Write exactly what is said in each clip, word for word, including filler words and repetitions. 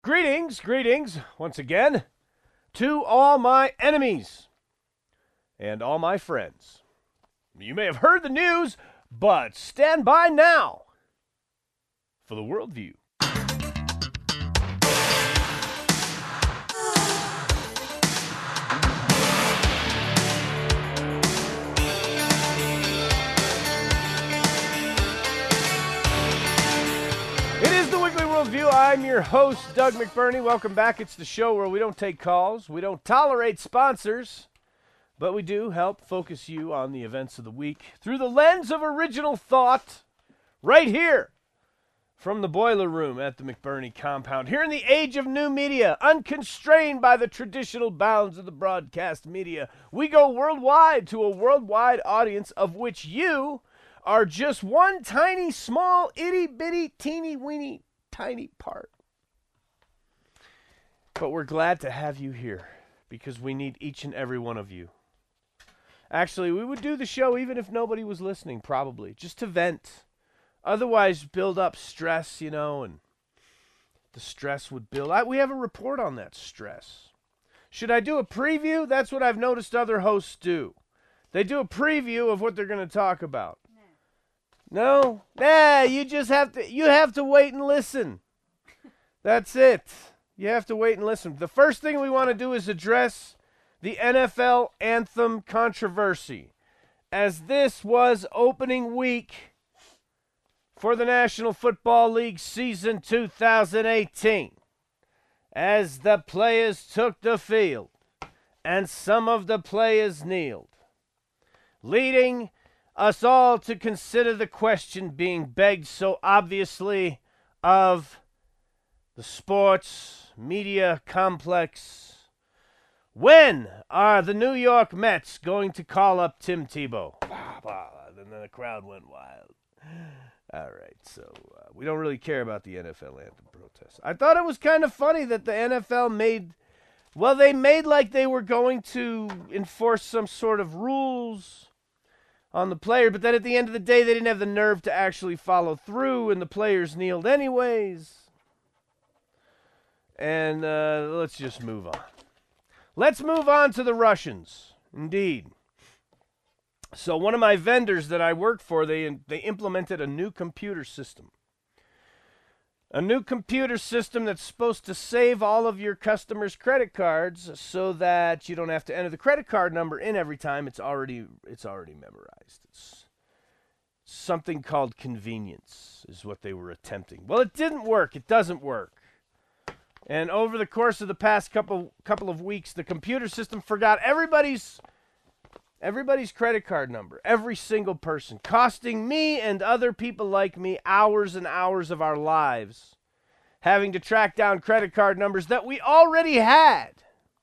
Greetings, greetings, once again, to all my enemies and all my friends. You may have heard the news, but stand by now for the worldview. It is the Weekly Worldview. I'm your host, Doug McBurney. Welcome back. It's the show where we don't take calls, we don't tolerate sponsors, but we do help focus you on the events of the week through the lens of original thought, right here from the boiler room at the McBurney compound. Here in the age of new media, unconstrained by the traditional bounds of the broadcast media, we go worldwide to a worldwide audience of which you are just one tiny, small, itty-bitty, teeny-weeny, tiny part. But we're glad to have you here because we need each and every one of you. Actually, we would do the show even if nobody was listening, probably, just to vent. Otherwise, build up stress, you know, and the stress would build. I, we have a report on that stress. Should I do a preview? That's what I've noticed other hosts do. They do a preview of what they're going to talk about. No? Nah, you just have to you have to wait and listen. That's it. You have to wait and listen. The first thing we want to do is address the N F L anthem controversy, as this was opening week for the National Football League season two thousand eighteen, as the players took the field and some of the players kneeled, leading us all to consider the question being begged so obviously of the sports media complex: when are the New York Mets going to call up Tim Tebow? And then the crowd went wild. All right, so uh, we don't really care about the N F L anthem protest. I thought it was kind of funny that the N F L made, well, they made like they were going to enforce some sort of rules on the player, but then at the end of the day, they didn't have the nerve to actually follow through, and the players kneeled anyways. And uh, let's just move on. Let's move on to the Russians. Indeed. So one of my vendors that I work for, they they implemented a new computer system. A new computer system that's supposed to save all of your customers' credit cards so that you don't have to enter the credit card number in every time. It's already it's already memorized. It's something called convenience is what they were attempting. Well, it didn't work. It doesn't work. And over the course of the past couple couple of weeks, the computer system forgot everybody's everybody's credit card number, every single person, costing me and other people like me hours and hours of our lives, having to track down credit card numbers that we already had.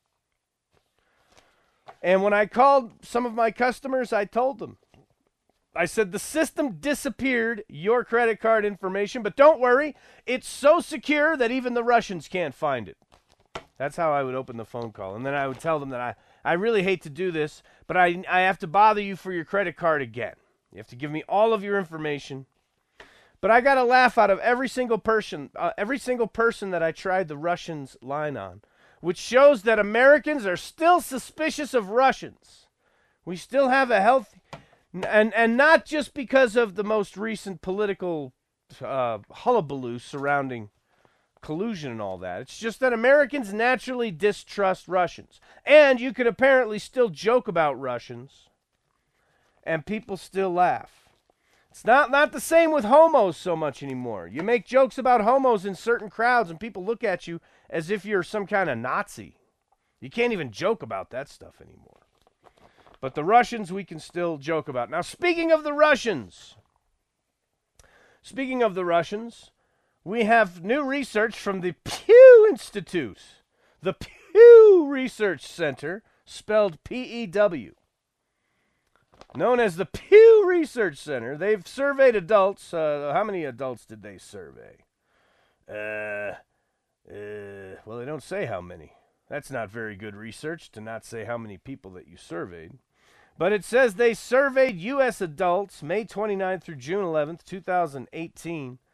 And when I called some of my customers, I told them, I said, the system disappeared your credit card information, but don't worry, it's so secure that even the Russians can't find it. That's how I would open the phone call. And then I would tell them that I, I really hate to do this, but I, I have to bother you for your credit card again. You have to give me all of your information. But I got a laugh out of every single person, uh, every single person that I tried the Russians line on, which shows that Americans are still suspicious of Russians. We still have a healthy, and, and not just because of the most recent political uh, hullabaloo surrounding collusion and all that. It's just that Americans naturally distrust Russians. And you can apparently still joke about Russians, and people still laugh. It's not, not the same with homos so much anymore. You make jokes about homos in certain crowds, and people look at you as if you're some kind of Nazi. You can't even joke about that stuff anymore. But the Russians, we can still joke about. Now, speaking of the Russians, speaking of the Russians, we have new research from the Pew Institute, the Pew Research Center, spelled P E W. Known as the Pew Research Center, they've surveyed adults. Uh, how many adults did they survey? Uh, uh, well, they don't say how many. That's not very good research to not say how many people that you surveyed. But it says they surveyed U S adults May twenty-ninth through June eleventh, two thousand eighteen.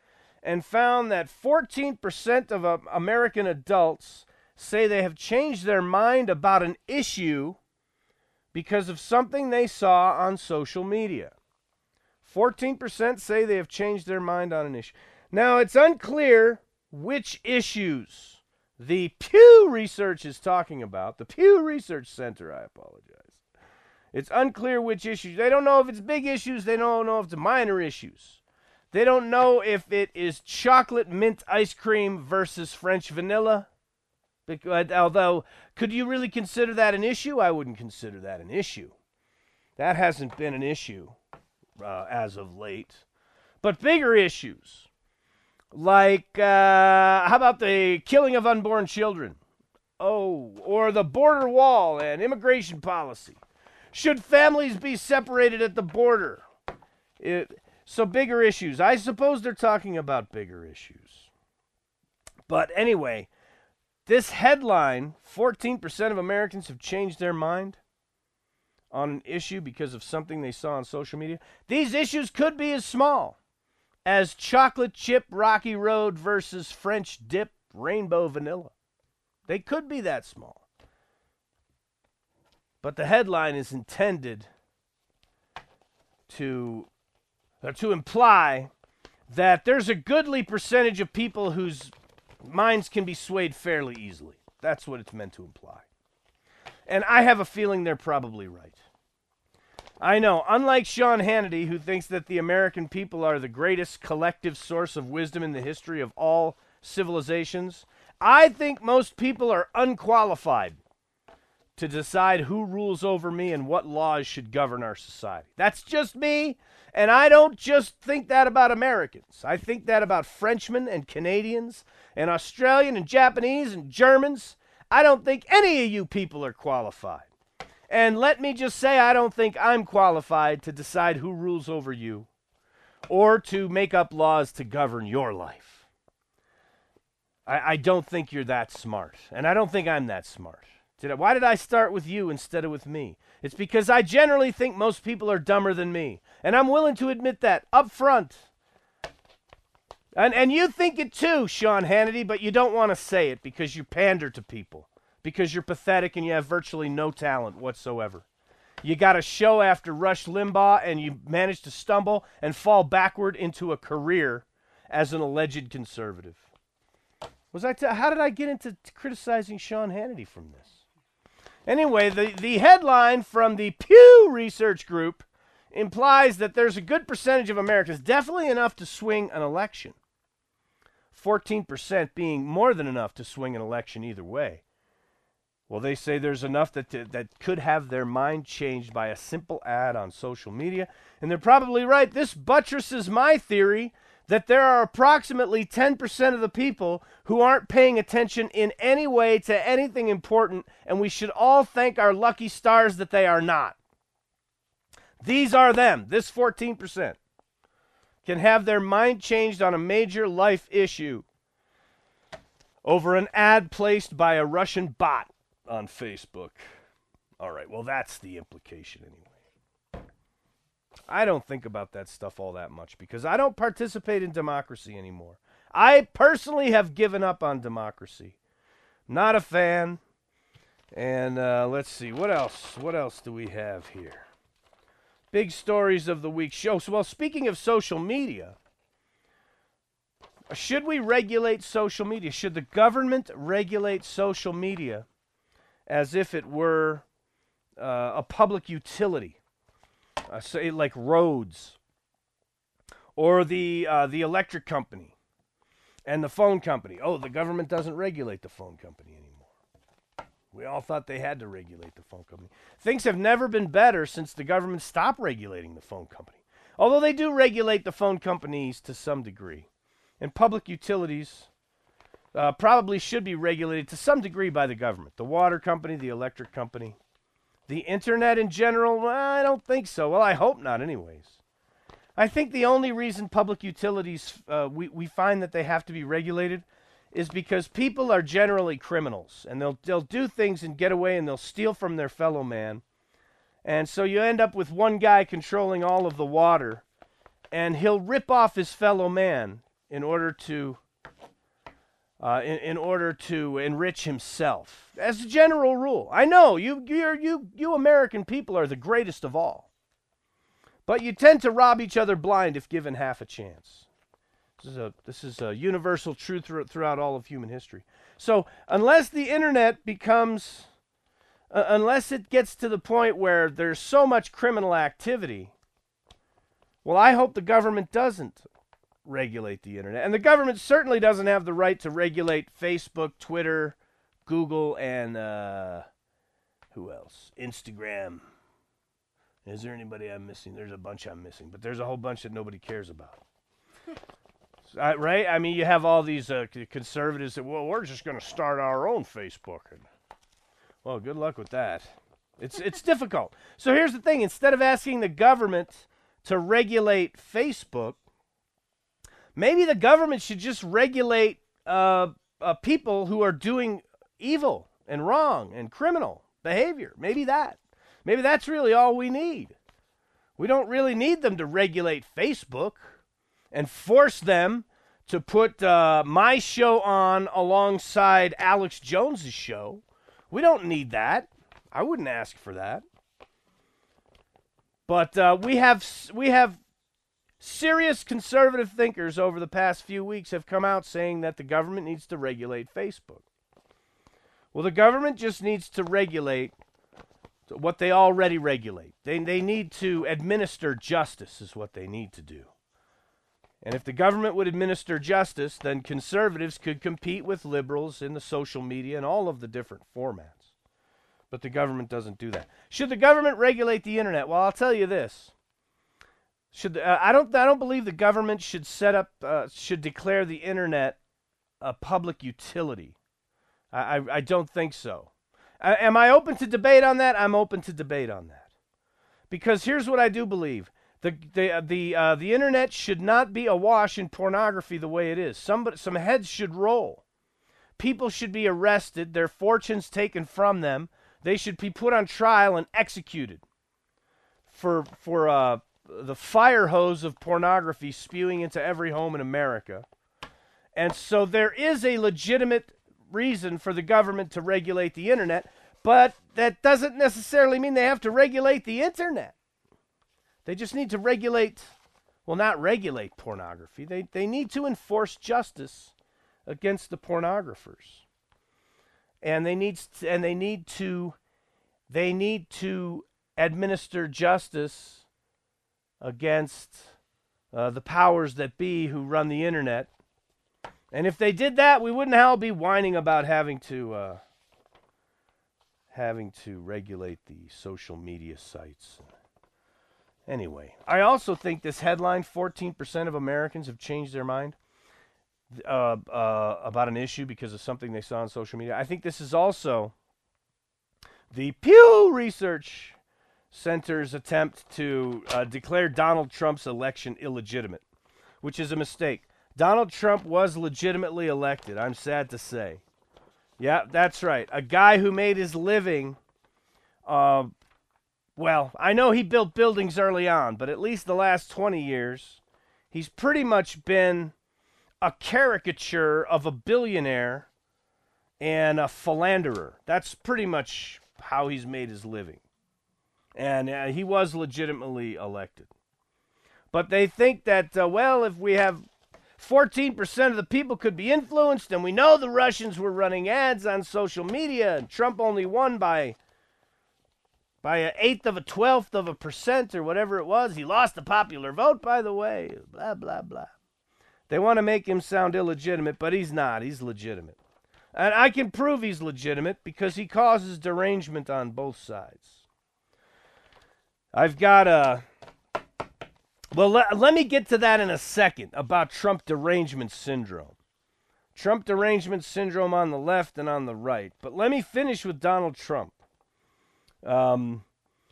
and found that fourteen percent of uh, American adults say they have changed their mind about an issue because of something they saw on social media. fourteen percent say they have changed their mind on an issue. Now, it's unclear which issues the Pew Research is talking about. The Pew Research Center, I apologize. It's unclear which issues. They don't know if it's big issues. They don't know if it's minor issues. They don't know if it is chocolate mint ice cream versus French vanilla. Because, although, could you really consider that an issue? I wouldn't consider that an issue. That hasn't been an issue uh, as of late. But bigger issues, like uh, how about the killing of unborn children? Oh, or the border wall and immigration policy. Should families be separated at the border? It, so bigger issues. I suppose they're talking about bigger issues. But anyway, this headline, fourteen percent of Americans have changed their mind on an issue because of something they saw on social media. These issues could be as small as chocolate chip Rocky Road versus French dip rainbow vanilla. They could be that small. But the headline is intended to, uh, to imply that there's a goodly percentage of people whose minds can be swayed fairly easily. That's what it's meant to imply. And I have a feeling they're probably right. I know, unlike Sean Hannity, who thinks that the American people are the greatest collective source of wisdom in the history of all civilizations, I think most people are unqualified to decide who rules over me and what laws should govern our society. That's just me, and I don't just think that about Americans. I think that about Frenchmen and Canadians and Australian and Japanese and Germans. I don't think any of you people are qualified. And let me just say, I don't think I'm qualified to decide who rules over you or to make up laws to govern your life. I, I don't think you're that smart, and I don't think I'm that smart. Did I, why did I start with you instead of with me? It's because I generally think most people are dumber than me, and I'm willing to admit that up front. And, and you think it too, Sean Hannity, but you don't want to say it because you pander to people. Because you're pathetic and you have virtually no talent whatsoever. You got a show after Rush Limbaugh and you managed to stumble and fall backward into a career as an alleged conservative. Was I t- how did I get into t- criticizing Sean Hannity from this? Anyway, the, the headline from the Pew Research Group implies that there's a good percentage of Americans, definitely enough to swing an election. fourteen percent being more than enough to swing an election either way. Well, they say there's enough that that could have their mind changed by a simple ad on social media. And they're probably right. This buttresses my theory that there are approximately ten percent of the people who aren't paying attention in any way to anything important, and we should all thank our lucky stars that they are not. These are them. This fourteen percent can have their mind changed on a major life issue over an ad placed by a Russian bot on Facebook. All right, well, that's the implication anyway. I don't think about that stuff all that much because I don't participate in democracy anymore. I personally have given up on democracy. Not a fan. And uh, let's see, what else? What else do we have here? Big stories of the week show. So, well, speaking of social media, should we regulate social media? Should the government regulate social media as if it were uh, a public utility, uh, say like roads, or the uh, the electric company and the phone company? Oh, the government doesn't regulate the phone company anymore. We all thought they had to regulate the phone company. Things have never been better since the government stopped regulating the phone company. Although they do regulate the phone companies to some degree. And public utilities Uh, probably should be regulated to some degree by the government. The water company, the electric company. The internet in general, well, I don't think so. Well, I hope not anyways. I think the only reason public utilities, uh, we, we find that they have to be regulated is because people are generally criminals. And they'll, they'll do things and get away and they'll steal from their fellow man. And so you end up with one guy controlling all of the water. And he'll rip off his fellow man in order to uh, in, in order to enrich himself. As a general rule. I know you you're, you you American people are the greatest of all. But you tend to rob each other blind if given half a chance. This is a this is a universal truth throughout all of human history. So unless the internet becomes uh, unless it gets to the point where there's so much criminal activity, well, I hope the government doesn't regulate the internet. And the government certainly doesn't have the right to regulate Facebook, Twitter, Google, and uh, who else? Instagram. Is there anybody I'm missing? There's a bunch I'm missing, but there's a whole bunch that nobody cares about. uh, right? I mean, you have all these uh, conservatives that, well, we're just going to start our own Facebook. And, well, good luck with that. It's it's difficult. So here's the thing. Instead of asking the government to regulate Facebook, maybe the government should just regulate uh, uh, people who are doing evil and wrong and criminal behavior. Maybe that. Maybe that's really all we need. We don't really need them to regulate Facebook and force them to put uh, my show on alongside Alex Jones's show. We don't need that. I wouldn't ask for that. But uh, we have we have serious conservative thinkers over the past few weeks have come out saying that the government needs to regulate Facebook. Well, the government just needs to regulate what they already regulate. They they need to administer justice is what they need to do. And if the government would administer justice, then conservatives could compete with liberals in the social media and all of the different formats. But the government doesn't do that. Should the government regulate the internet? Well, I'll tell you this. Should uh, I don't I don't believe the government should set up uh, should declare the internet a public utility. I I, I don't think so. Uh, am I open to debate on that? I'm open to debate on that. Because here's what I do believe. The the uh, the uh, the internet should not be awash in pornography the way it is. Some some heads should roll. People should be arrested, their fortunes taken from them. They should be put on trial and executed for for uh, the fire hose of pornography spewing into every home in America. And so there is a legitimate reason for the government to regulate the internet, but that doesn't necessarily mean they have to regulate the internet. They just need to regulate, well, not regulate pornography. They they need to enforce justice against the pornographers. And they need to, and they need to they need to administer justice against uh, the powers that be who run the internet. And if they did that, we wouldn't all be whining about having to uh, having to regulate the social media sites. Anyway, I also think this headline, fourteen percent of Americans have changed their mind uh, uh, about an issue because of something they saw on social media. I think this is also the Pew Research Center's attempt to uh, declare Donald Trump's election illegitimate, which is a mistake. Donald Trump was legitimately elected, I'm sad to say. Yeah, that's right. A guy who made his living, uh, well, I know he built buildings early on, but at least the last twenty years, he's pretty much been a caricature of a billionaire and a philanderer. That's pretty much how he's made his living. And uh, he was legitimately elected. But they think that, uh, well, if we have fourteen percent of the people could be influenced, and we know the Russians were running ads on social media, and Trump only won by by an eighth of a twelfth of a percent or whatever it was. He lost the popular vote, by the way, blah, blah, blah. They want to make him sound illegitimate, but he's not. He's legitimate. And I can prove he's legitimate because he causes derangement on both sides. I've got a... Well, let, let me get to that in a second about Trump derangement syndrome. Trump derangement syndrome on the left and on the right. But let me finish with Donald Trump. Um,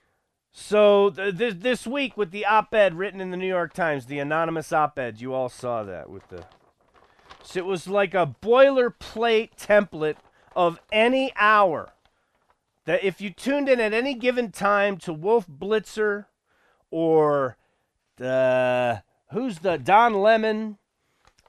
so th- th- this week with the op-ed written in the New York Times, the anonymous op-ed, you all saw that with the... So it was like a boilerplate template of any hour. That if you tuned in at any given time to Wolf Blitzer or... Uh, who's the Don Lemon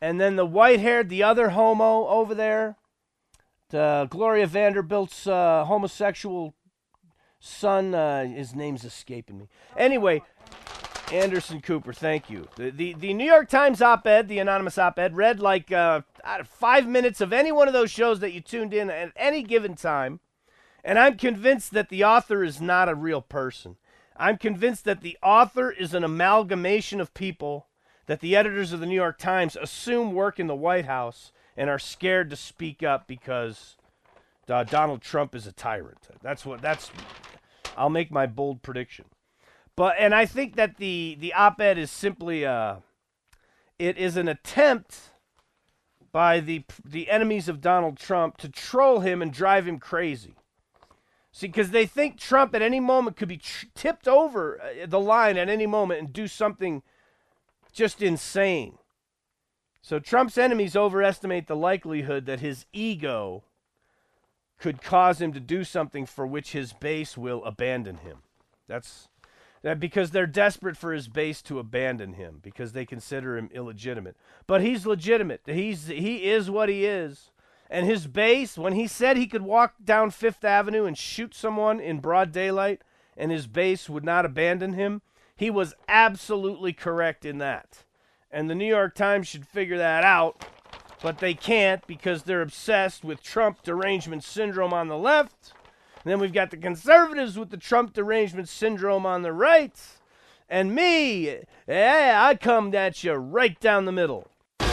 And then the white-haired, the other homo over there, the Gloria Vanderbilt's uh, homosexual son, uh, his name's escaping me. Anyway, Anderson Cooper, thank you. The, the, the New York Times op-ed, the anonymous op-ed, read like uh, five minutes of any one of those shows that you tuned in at any given time. And I'm convinced that the author is not a real person. I'm convinced that the author is an amalgamation of people that the editors of the New York Times assume work in the White House and are scared to speak up because uh, Donald Trump is a tyrant. That's what, that's, I'll make my bold prediction. But, and I think that the, the op-ed is simply, uh, it is an attempt by the, the enemies of Donald Trump to troll him and drive him crazy. See, because they think Trump at any moment could be tr- tipped over the line at any moment and do something just insane. So Trump's enemies overestimate the likelihood that his ego could cause him to do something for which his base will abandon him. That's that because they're desperate for his base to abandon him because they consider him illegitimate. But he's legitimate. He's he is what he is. And his base, when he said he could walk down Fifth Avenue and shoot someone in broad daylight and his base would not abandon him, he was absolutely correct in that. And the New York Times should figure that out, but they can't because they're obsessed with Trump derangement syndrome on the left. And then we've got the conservatives with the Trump derangement syndrome on the right. And me, yeah, I come at you right down the middle.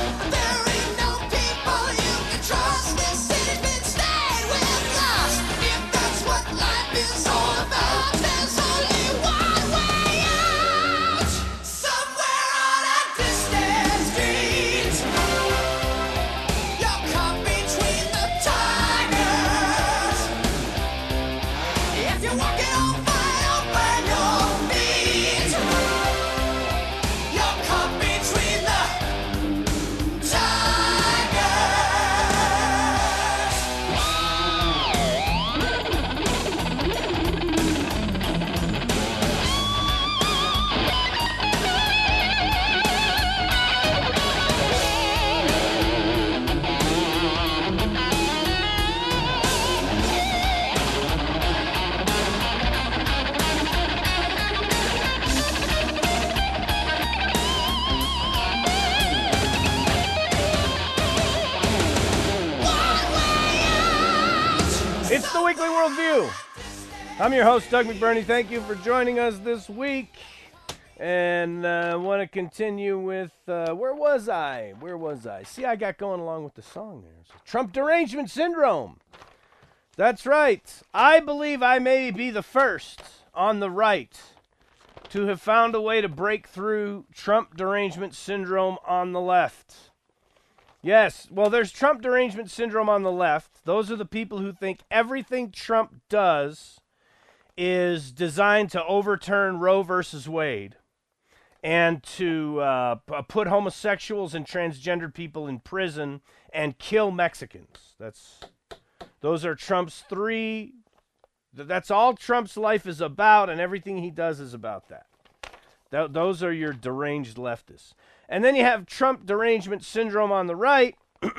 It's the Weekly Worldview. I'm your host, Doug McBurney. Thank you for joining us this week. And I uh, want to continue with, uh, where was I? Where was I? See, I got going along with the song there. So, Trump derangement syndrome. That's right. I believe I may be the first on the right to have found a way to break through Trump derangement syndrome on the left. Yes, well, there's Trump derangement syndrome on the left. Those are the people who think everything Trump does is designed to overturn Roe versus Wade and to uh, p- put homosexuals and transgender people in prison and kill Mexicans. That's those are Trump's three. That's all Trump's life is about, and everything he does is about that. Th- those are your deranged leftists. And then you have Trump derangement syndrome on the right,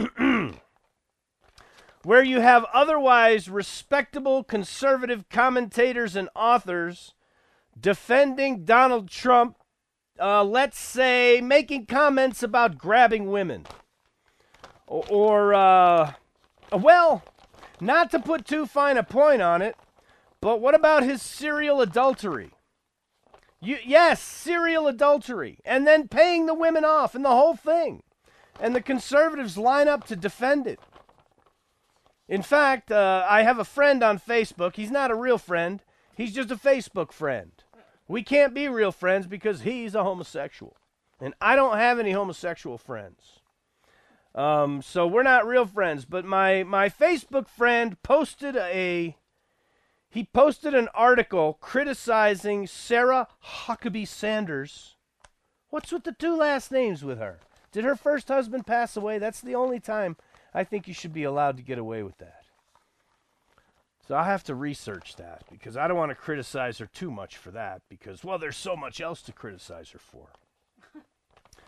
where you have otherwise respectable conservative commentators and authors defending Donald Trump, uh, let's say, making comments about grabbing women. Or, or uh, well, not to put too fine a point on it, but what about his serial adultery? You, yes, serial adultery, and then paying the women off and the whole thing. And the conservatives line up to defend it. In fact, uh, I have a friend on Facebook. He's not a real friend. He's just a Facebook friend. We can't be real friends because he's a homosexual. And I don't have any homosexual friends. Um, so we're not real friends. But my, my Facebook friend posted a... He posted an article criticizing Sarah Huckabee Sanders. What's with the two last names with her? Did her first husband pass away? That's the only time I think you should be allowed to get away with that. So I'll have to research that because I don't want to criticize her too much for that because, well, there's so much else to criticize her for.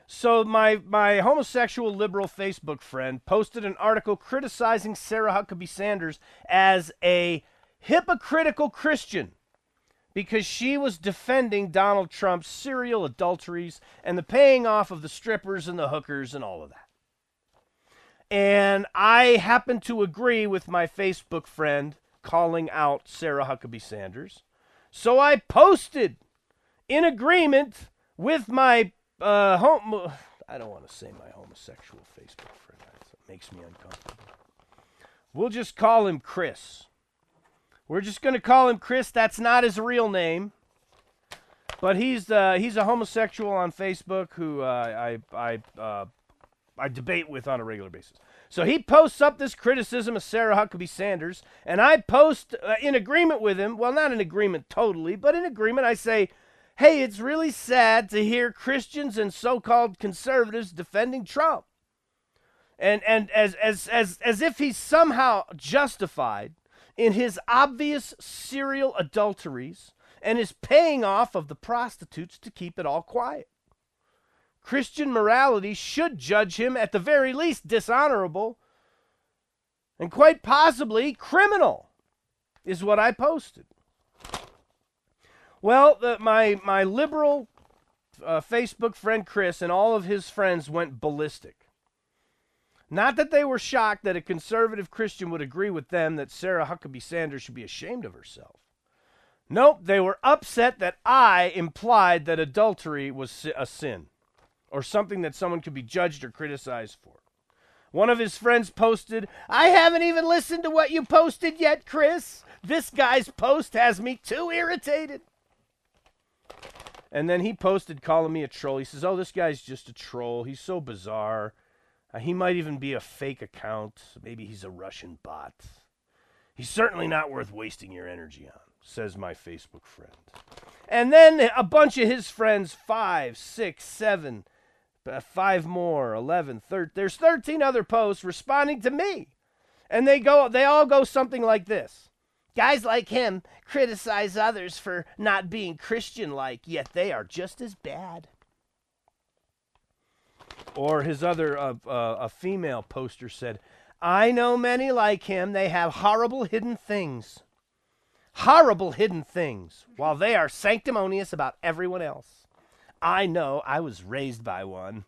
So my, my homosexual liberal Facebook friend posted an article criticizing Sarah Huckabee Sanders as a hypocritical Christian because she was defending Donald Trump's serial adulteries and the paying off of the strippers and the hookers and all of that. And I happen to agree with my Facebook friend calling out Sarah Huckabee Sanders. So I posted in agreement with my uh, home. I don't want to say my homosexual Facebook friend. It makes me uncomfortable. We'll just call him Chris. We're just going to call him Chris. That's not his real name. But he's uh, he's a homosexual on Facebook who uh, I I uh, I debate with on a regular basis. So he posts up this criticism of Sarah Huckabee Sanders, and I post uh, in agreement with him. Well, not in agreement totally, but in agreement. I say, hey, it's really sad to hear Christians and so-called conservatives defending Trump, and and as as as as if he's somehow justified in his obvious serial adulteries and his paying off of the prostitutes to keep it all quiet. Christian morality should judge him at the very least dishonorable and quite possibly criminal, is what I posted. Well, the, my, my liberal uh, Facebook friend Chris and all of his friends went ballistic. Not that they were shocked that a conservative Christian would agree with them that Sarah Huckabee Sanders should be ashamed of herself. Nope, they were upset that I implied that adultery was a sin, or something that someone could be judged or criticized for. One of his friends posted, I haven't even listened to what you posted yet, Chris. This guy's post has me too irritated. And then he posted calling me a troll. He says, oh, this guy's just a troll. He's so bizarre. Uh, he might even be a fake account. Maybe he's a Russian bot. He's certainly not worth wasting your energy on, says my Facebook friend. And then a bunch of his friends, five, six, seven, uh, five more, eleven, thirteen. There's thirteen other posts responding to me. And they go, they all go something like this. Guys like him criticize others for not being Christian-like, yet they are just as bad. Or his other, uh, uh, a female poster said, I know many like him. They have horrible hidden things. Horrible hidden things, while they are sanctimonious about everyone else. I know, I was raised by one.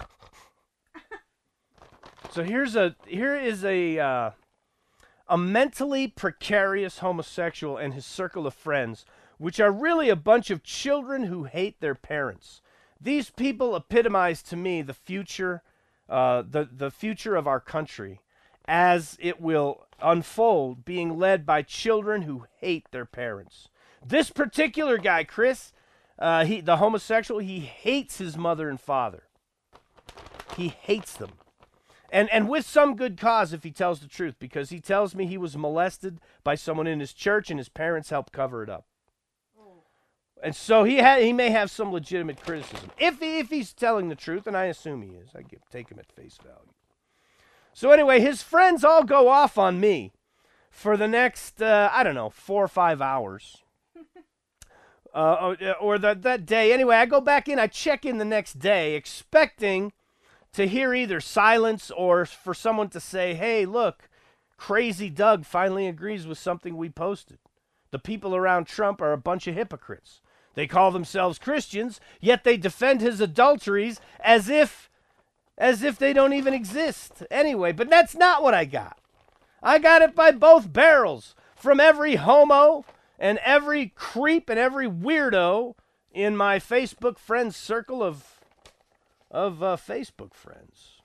So here's a, here is a, uh, a mentally precarious homosexual and his circle of friends, which are really a bunch of children who hate their parents. These people epitomize to me the future, uh, the, the future of our country as it will unfold, being led by children who hate their parents. This particular guy, Chris, uh, he, the homosexual, he hates his mother and father. He hates them. And, and with some good cause if he tells the truth, because he tells me he was molested by someone in his church and his parents helped cover it up. And so he ha- he may have some legitimate criticism. If he, if he's telling the truth, and I assume he is. I give, take him at face value. So anyway, his friends all go off on me for the next, uh, I don't know, four or five hours. uh, or or the, that day. Anyway, I go back in. I check in the next day expecting to hear either silence or for someone to say, hey, look, Crazy Doug finally agrees with something we posted. The people around Trump are a bunch of hypocrites. They call themselves Christians, yet they defend his adulteries as if as if they don't even exist. Anyway, but that's not what I got. I got it by both barrels from every homo and every creep and every weirdo in my Facebook friends circle of of uh, Facebook friends.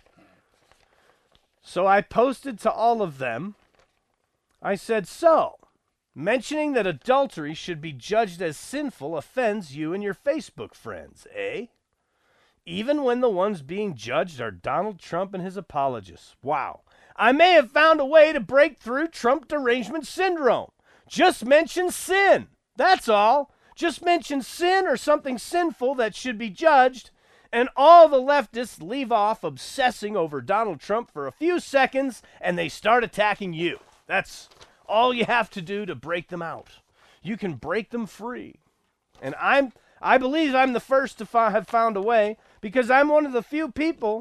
So I posted to all of them. I said, so, mentioning that adultery should be judged as sinful offends you and your Facebook friends, eh? Even when the ones being judged are Donald Trump and his apologists. Wow. I may have found a way to break through Trump derangement syndrome. Just mention sin. That's all. Just mention sin or something sinful that should be judged, and all the leftists leave off obsessing over Donald Trump for a few seconds, and they start attacking you. That's all you have to do to break them out. You can break them free. And I'm I believe I'm the first to fi- have found a way, because I'm one of the few people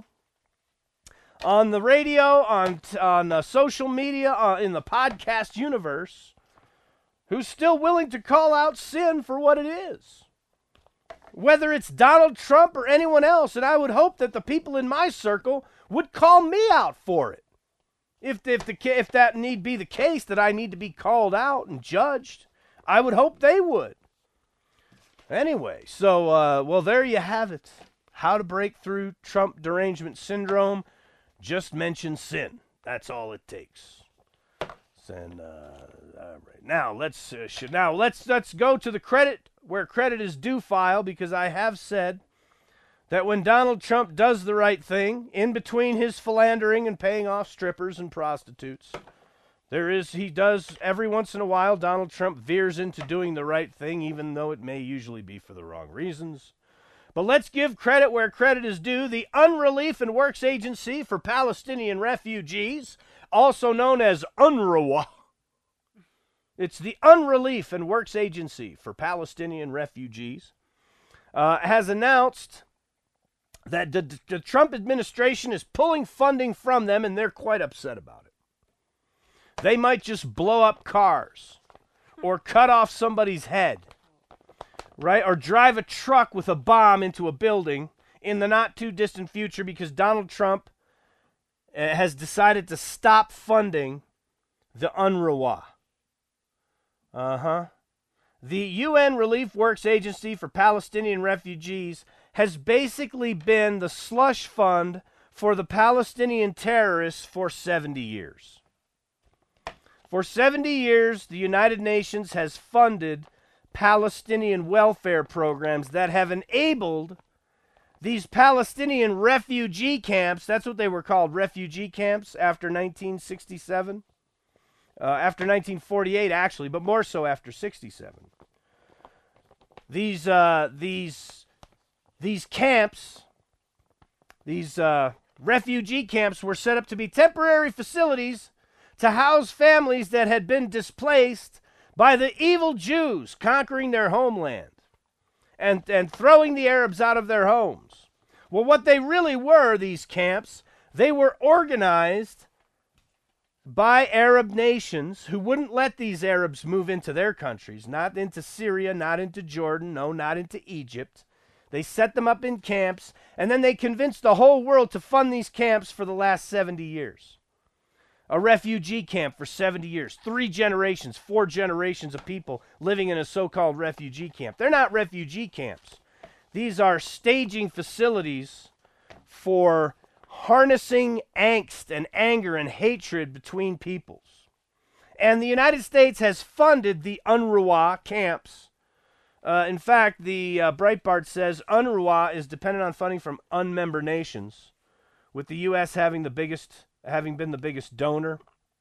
on the radio, on on uh, social media, uh, in the podcast universe, who's still willing to call out sin for what it is. Whether it's Donald Trump or anyone else, and I would hope that the people in my circle would call me out for it. If if the if that need be the case, that I need to be called out and judged, I would hope they would. Anyway, so uh, well, there you have it. How to break through Trump derangement syndrome. Just mention sin. That's all it takes. And uh, all right, now let's uh, should, now let's let's go to the credit where credit is due file, because I have said that when Donald Trump does the right thing, in between his philandering and paying off strippers and prostitutes, there is he does every once in a while. Donald Trump veers into doing the right thing, even though it may usually be for the wrong reasons. But let's give credit where credit is due. The Unrelief and Works Agency for Palestinian Refugees, also known as UNRWA. It's the Unrelief and Works Agency for Palestinian Refugees, uh, has announced that the, the Trump administration is pulling funding from them, and they're quite upset about it. They might just blow up cars or cut off somebody's head, right? Or drive a truck with a bomb into a building in the not too distant future, because Donald Trump uh, has decided to stop funding the UNRWA. Uh-huh. The U N Relief Works Agency for Palestinian Refugees has basically been the slush fund for the Palestinian terrorists for seventy years. For seventy years, the United Nations has funded Palestinian welfare programs that have enabled these Palestinian refugee camps. That's what they were called, refugee camps, after nineteen sixty-seven. Uh, after nineteen forty-eight, actually, but more so after sixty-seven. These uh, these these camps, these uh, refugee camps, were set up to be temporary facilities to house families that had been displaced by the evil Jews conquering their homeland and and throwing the Arabs out of their homes. Well, what they really were, these camps, they were organized by Arab nations who wouldn't let these Arabs move into their countries, not into Syria, not into Jordan, no, not into Egypt. They set them up in camps, and then they convinced the whole world to fund these camps for the last seventy years. A refugee camp for seventy years, three generations, four generations of people living in a so-called refugee camp. They're not refugee camps. These are staging facilities for harnessing angst and anger and hatred between peoples. And the United States has funded the UNRWA camps. Uh, in fact, the uh, Breitbart says UNRWA is dependent on funding from unmember nations, with the U S having the biggest, having been the biggest donor.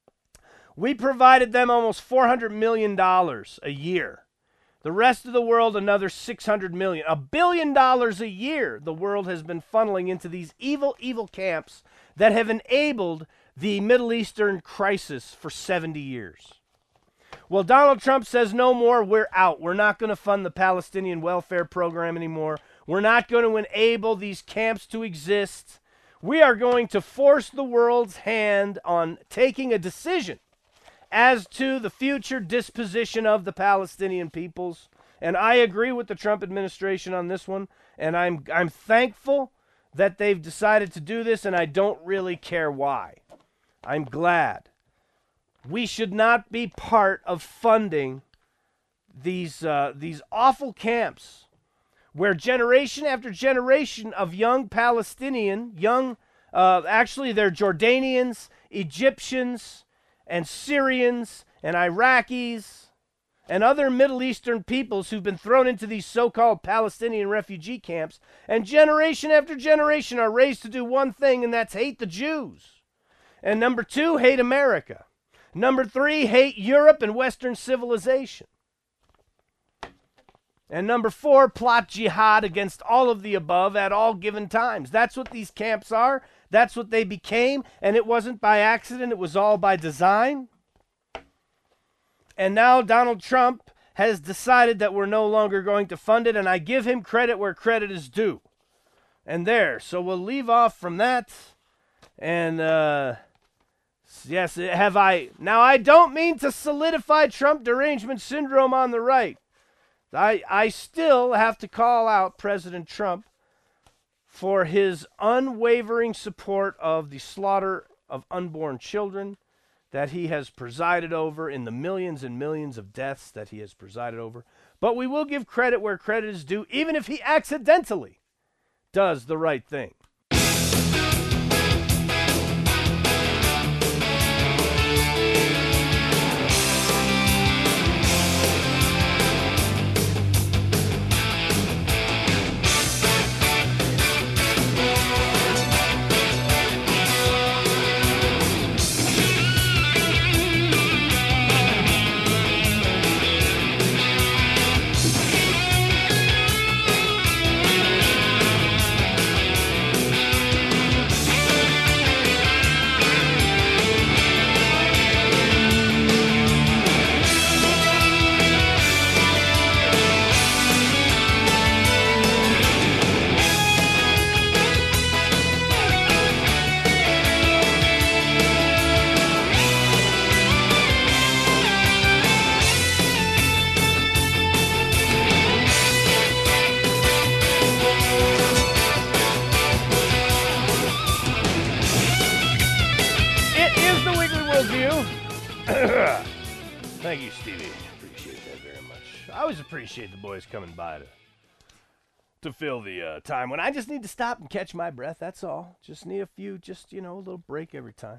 We provided them almost four hundred million dollars a year. The rest of the world, another six hundred million dollars. A billion dollars a year the world has been funneling into these evil, evil camps that have enabled the Middle Eastern crisis for seventy years. Well, Donald Trump says no more, we're out. We're not going to fund the Palestinian welfare program anymore. We're not going to enable these camps to exist. We are going to force the world's hand on taking a decision as to the future disposition of the Palestinian peoples. And I agree with the Trump administration on this one, and I'm I'm thankful that they've decided to do this, and I don't really care why. I'm glad. We should not be part of funding these uh, these awful camps where generation after generation of young Palestinian, young, uh, actually they're Jordanians, Egyptians, and Syrians, and Iraqis, and other Middle Eastern peoples who've been thrown into these so-called Palestinian refugee camps, and generation after generation are raised to do one thing, and that's hate the Jews. And number two, hate America. Number three, hate Europe and Western civilization. And number four, plot jihad against all of the above at all given times. That's what these camps are. That's what they became, and it wasn't by accident. It was all by design. And now Donald Trump has decided that we're no longer going to fund it, and I give him credit where credit is due. And there, so we'll leave off from that. And, uh, yes, have I... Now, I don't mean to solidify Trump derangement syndrome on the right. I, I still have to call out President Trump for his unwavering support of the slaughter of unborn children that he has presided over, in the millions and millions of deaths that he has presided over. But we will give credit where credit is due, even if he accidentally does the right thing. Thank you, Stevie. Appreciate that very much. I always appreciate the boys coming by to to fill the uh, time when I just need to stop and catch my breath. That's all. Just need a few, just, you know, a little break every time.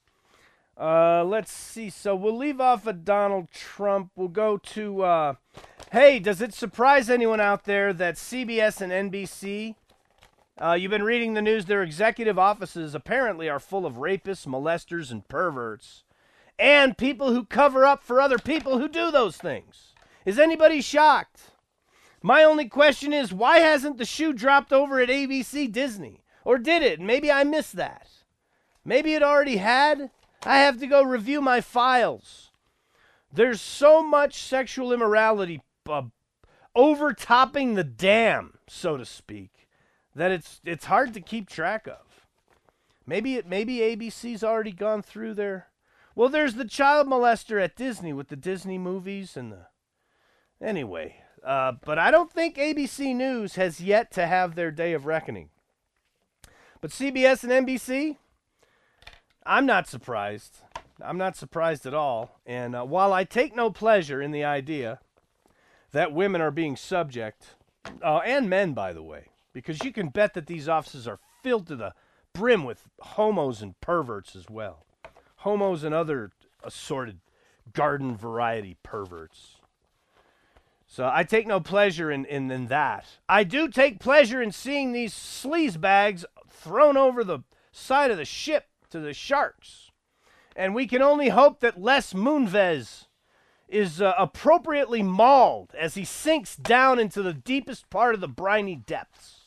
Uh, let's see. So we'll leave off of Donald Trump. We'll go to, uh, hey, does it surprise anyone out there that C B S and N B C, uh, you've been reading the news, their executive offices apparently are full of rapists, molesters, and perverts. And people who cover up for other people who do those things. Is anybody shocked? My only question is, why hasn't the shoe dropped over at A B C Disney? Or did it? Maybe I missed that. Maybe it already had. I have to go review my files. There's so much sexual immorality uh, overtopping the dam, so to speak, that it's it's hard to keep track of. Maybe it maybe A B C's already gone through their... Well, there's the child molester at Disney with the Disney movies and the... Anyway, uh, but I don't think A B C News has yet to have their day of reckoning. But C B S and N B C, I'm not surprised. I'm not surprised at all. And uh, while I take no pleasure in the idea that women are being subject, uh, and men, by the way, because you can bet that these offices are filled to the brim with homos and perverts as well. Homos and other assorted garden variety perverts. So I take no pleasure in, in, in that. I do take pleasure in seeing these sleaze bags thrown over the side of the ship to the sharks. And we can only hope that Les Moonves is uh, appropriately mauled as he sinks down into the deepest part of the briny depths.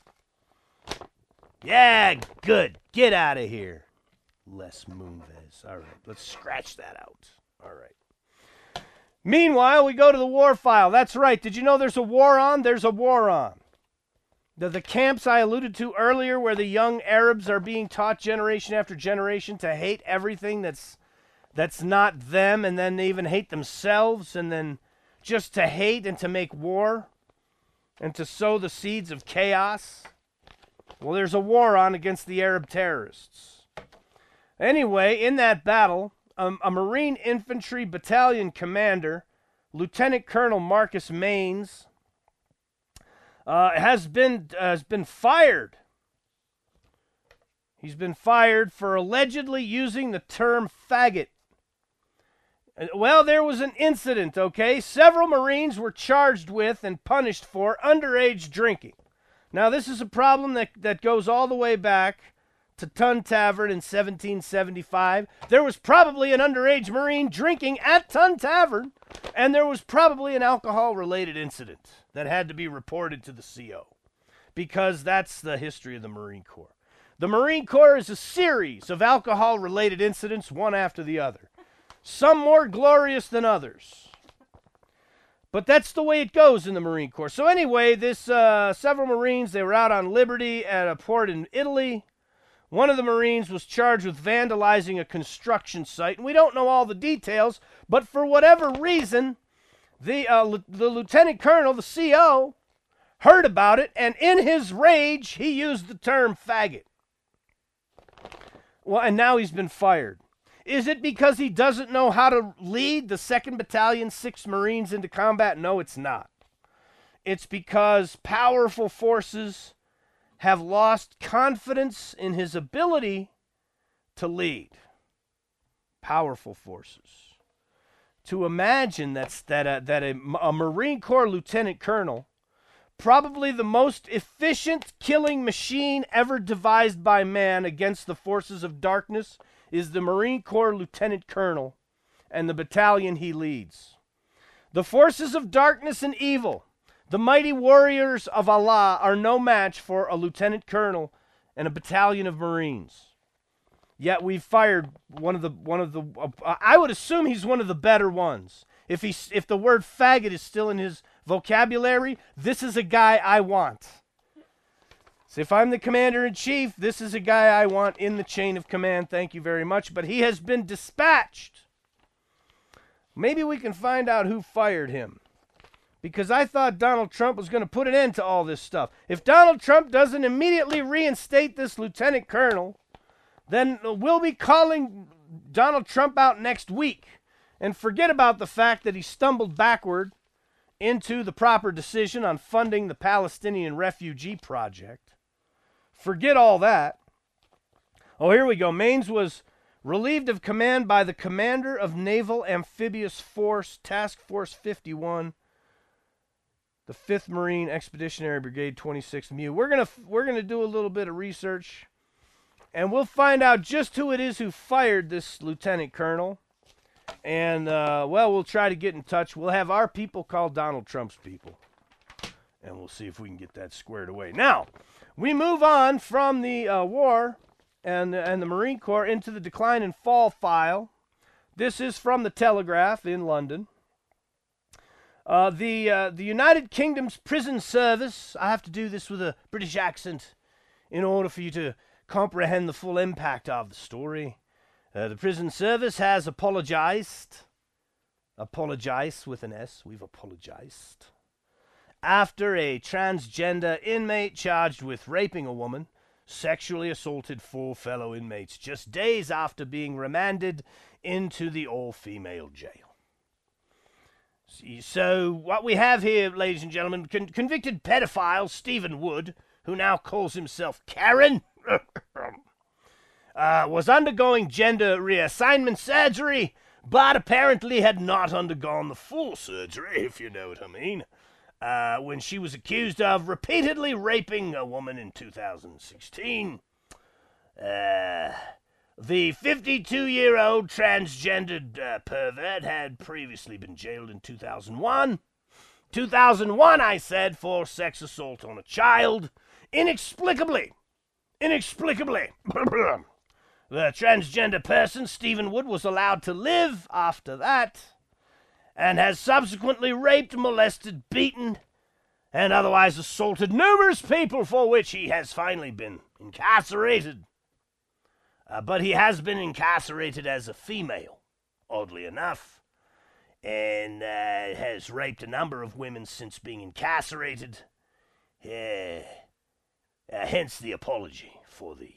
Yeah, good. Get out of here. Les Moonves. All right, let's scratch that out. All right. Meanwhile, we go to the war file. That's right. Did you know there's a war on? There's a war on. The, the camps I alluded to earlier where the young Arabs are being taught generation after generation to hate everything that's that's not them, and then they even hate themselves, and then just to hate and to make war and to sow the seeds of chaos. Well, there's a war on against the Arab terrorists. Anyway, in that battle, um, a Marine Infantry Battalion commander, Lieutenant Colonel Marcus Maines, uh, has been uh, has been fired. He's been fired for allegedly using the term faggot. Well, there was an incident, okay? Several Marines were charged with and punished for underage drinking. Now, this is a problem that, that goes all the way back to Tun Tavern in seventeen seventy-five. There was probably an underage Marine drinking at Tun Tavern, and there was probably an alcohol-related incident that had to be reported to the C O, because that's the history of the Marine Corps. The Marine Corps is a series of alcohol-related incidents, one after the other, some more glorious than others. But that's the way it goes in the Marine Corps. So anyway, this uh, several Marines, they were out on liberty at a port in Italy. One of the Marines was charged with vandalizing a construction site, and we don't know all the details, but for whatever reason, the, uh, the lieutenant colonel, the C O, heard about it, and in his rage, he used the term faggot. Well, and now he's been fired. Is it because he doesn't know how to lead the second Battalion, sixth Marines into combat? No, it's not. It's because powerful forces have lost confidence in his ability to lead. Powerful forces. To imagine that's, that, a, that a, a Marine Corps lieutenant colonel, probably the most efficient killing machine ever devised by man against the forces of darkness, is the Marine Corps lieutenant colonel and the battalion he leads. The forces of darkness and evil, the mighty warriors of Allah, are no match for a lieutenant colonel and a battalion of Marines. Yet we've fired one of the one of the. Uh, I would assume he's one of the better ones. If he if the word faggot is still in his vocabulary, this is a guy I want. So if I'm the commander-in-chief, this is a guy I want in the chain of command. Thank you very much. But he has been dispatched. Maybe we can find out who fired him. Because I thought Donald Trump was going to put an end to all this stuff. If Donald Trump doesn't immediately reinstate this lieutenant colonel, then we'll be calling Donald Trump out next week. And forget about the fact that he stumbled backward into the proper decision on funding the Palestinian refugee project. Forget all that. Oh, here we go. Maines was relieved of command by the commander of Naval Amphibious Force, Task Force fifty-one, the fifth Marine Expeditionary Brigade, twenty-sixth M U. We're gonna we're gonna do a little bit of research, and we'll find out just who it is who fired this lieutenant colonel. And, uh, well, we'll try to get in touch. We'll have our people call Donald Trump's people. And we'll see if we can get that squared away. Now, we move on from the uh, war and, and the Marine Corps into the decline and fall file. This is from the Telegraph in London. Uh, the, uh, the United Kingdom's prison service, I have to do this with a British accent in order for you to comprehend the full impact of the story. Uh, the prison service has apologized. Apologize with an S. We've apologized. After a transgender inmate charged with raping a woman sexually assaulted four fellow inmates just days after being remanded into the all-female jail. So what we have here, ladies and gentlemen, con- convicted pedophile Stephen Wood, who now calls himself Karen, Uh, was undergoing gender reassignment surgery, but apparently had not undergone the full surgery, if you know what I mean, uh, when she was accused of repeatedly raping a woman in two thousand sixteen. Uh, the fifty-two-year-old transgendered uh, pervert had previously been jailed in two thousand one. two thousand one, I said, for sex assault on a child. Inexplicably. Inexplicably. The transgender person, Stephen Wood, was allowed to live after that, and has subsequently raped, molested, beaten, and otherwise assaulted numerous people, for which he has finally been incarcerated. Uh, but he has been incarcerated as a female, oddly enough, and uh, has raped a number of women since being incarcerated. Uh, uh, hence the apology for the...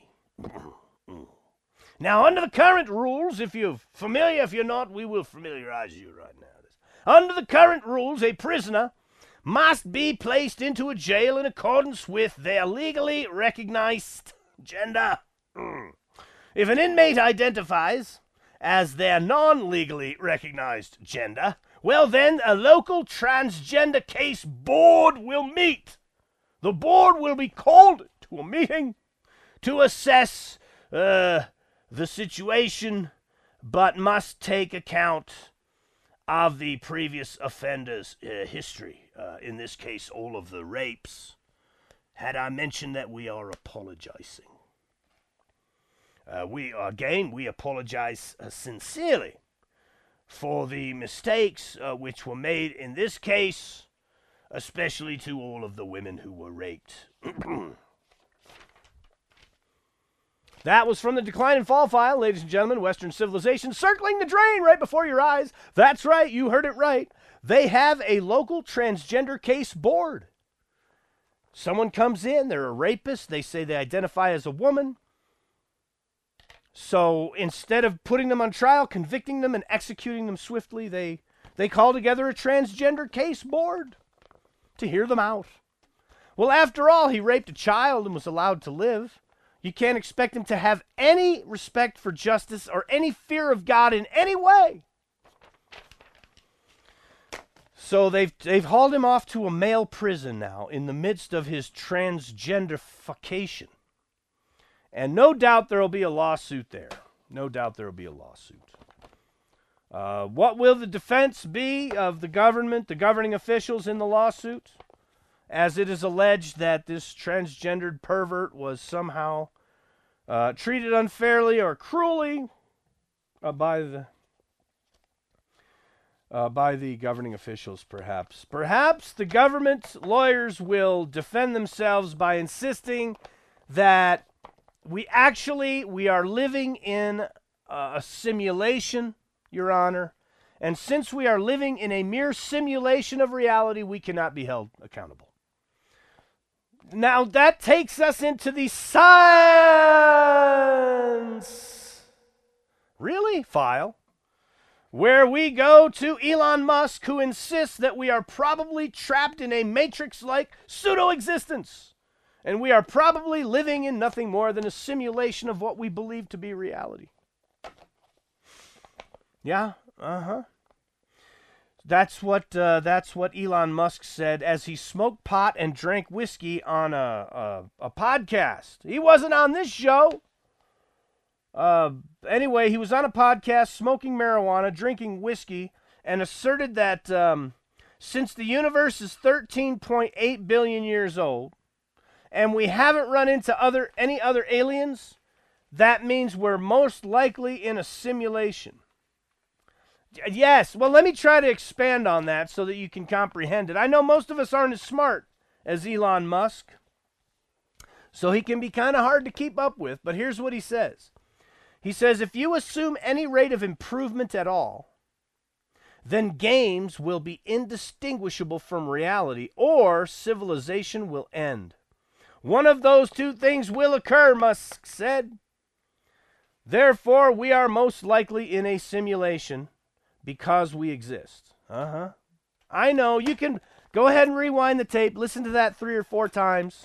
Now, under the current rules, if you're familiar, if you're not, we will familiarize you right now. Under the current rules, a prisoner must be placed into a jail in accordance with their legally recognized gender. If an inmate identifies as their non-legally recognized gender, well then, a local transgender case board will meet. The board will be called to a meeting to assess uh, the situation, but must take account of the previous offender's uh, history. Uh, in this case, all of the rapes. Had I mentioned that we are apologizing? Uh, we, again, we apologize uh, sincerely for the mistakes uh, which were made in this case, especially to all of the women who were raped. That was from the Decline and Fall file, ladies and gentlemen. Western civilization circling the drain right before your eyes. That's right, you heard it right. They have a local transgender case board. Someone comes in, they're a rapist, they say they identify as a woman. So instead of putting them on trial, convicting them, and executing them swiftly, they, they call together a transgender case board to hear them out. Well, after all, he raped a child and was allowed to live. You can't expect him to have any respect for justice or any fear of God in any way. So they've they've hauled him off to a male prison now in the midst of his transgenderification. And no doubt there will be a lawsuit there. No doubt there will be a lawsuit. Uh, what will the defense be of the government, the governing officials in the lawsuit? As it is alleged that this transgendered pervert was somehow uh, treated unfairly or cruelly uh, by the uh, by the governing officials, perhaps. Perhaps the government lawyers will defend themselves by insisting that we actually, we are living in uh, a simulation, Your Honor, and since we are living in a mere simulation of reality, we cannot be held accountable. Now that takes us into the science, really, file, where we go to Elon Musk, who insists that we are probably trapped in a matrix-like pseudo-existence, and we are probably living in nothing more than a simulation of what we believe to be reality. Yeah, uh-huh. That's what uh, that's what Elon Musk said as he smoked pot and drank whiskey on a a, a podcast. He wasn't on this show. Uh, anyway, he was on a podcast smoking marijuana, drinking whiskey, and asserted that um, since the universe is thirteen point eight billion years old, and we haven't run into other any other aliens, that means we're most likely in a simulation. Yes, well, let me try to expand on that so that you can comprehend it. I know most of us aren't as smart as Elon Musk, so he can be kind of hard to keep up with, but here's what he says. He says, if you assume any rate of improvement at all, then games will be indistinguishable from reality, or civilization will end. One of those two things will occur, Musk said. Therefore, we are most likely in a simulation because we exist. Uh-huh. I know. You can go ahead and rewind the tape. Listen to that three or four times.